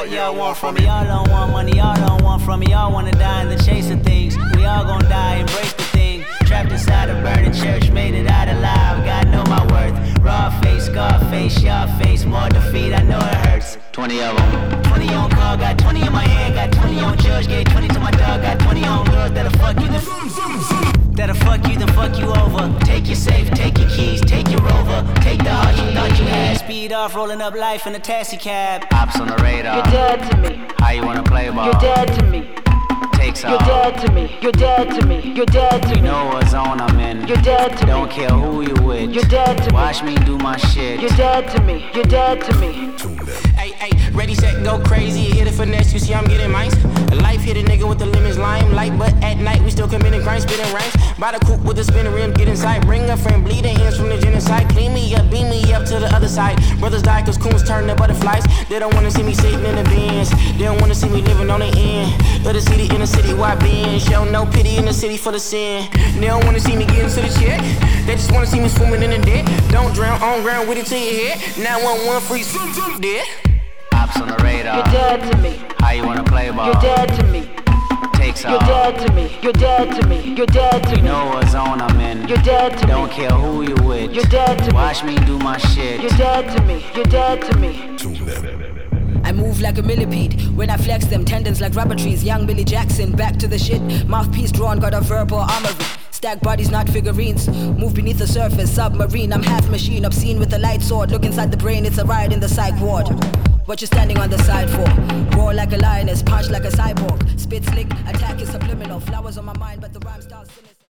fuck y'all want from me? Y'all don't want money, y'all don't want from me. Y'all wanna die in the chase of things. We all gon' die, embrace the thing. Trapped inside a burning church, made it out alive. God know my worth. Raw face, scar face, y'all face. More defeat, I know it hurts. 20 of them. 20 on call, got 20 in my hand. Got 20 on judge, gave 20 to my dog. Got 20 on girls that'll fuck you, then fuck you over. Take your safe, take your keys, take your rover. Take the heart you thought you had. Speed off, rolling up life in a taxi cab. Ops on the radar. You're dead to me. How you wanna play ball? You're dead to me. Takes You're off. dead to me. You're dead to me. You're dead to me. You know what zone I'm in. You're dead to me. Don't care who you with. You're dead to me. Watch me do my shit. You're dead to me. You're dead to me. Hey, ready, set, go crazy. Hit a finesse, you see I'm getting mines. Life hit a nigga with the lemons, lime light, but at night we still committing crimes, spitting rhymes. By the coupe with the spinning rim, get inside. Bring a friend, bleeding hands from the genocide. Clean me up, beam me up to the other side. Brothers die cause coons turn to butterflies. They don't wanna see me sitting in the bins. They don't wanna see me living on the end of the city in the city wide bend. Show no pity in the city for the sin. They don't wanna see me getting to the check. They just wanna see me swimming in the dead. Don't drown on ground with it to your head. 911 freeze, dead. Ops on the radar. You're dead to me. How you wanna play ball? You're dead to me. Takes You're off. dead to me. You're dead to me. You're dead to You me. know what zone I'm in. You're dead to Don't me. care who you with. You're dead to me. Watch me do my shit. You're dead to me. You're dead to me. I move like a millipede when I flex them tendons like rubber trees. Young Billy Jackson, back to the shit. Mouthpiece drawn, got a verbal armory. Stack bodies, not figurines. Move beneath the surface, submarine. I'm half machine, obscene with a light sword. Look inside the brain, it's a riot in the psych ward. What you standing on the side for? Roar like a lioness, punch like a cyborg. Spit slick, attack is subliminal. Flowers on my mind, but the rhyme starts.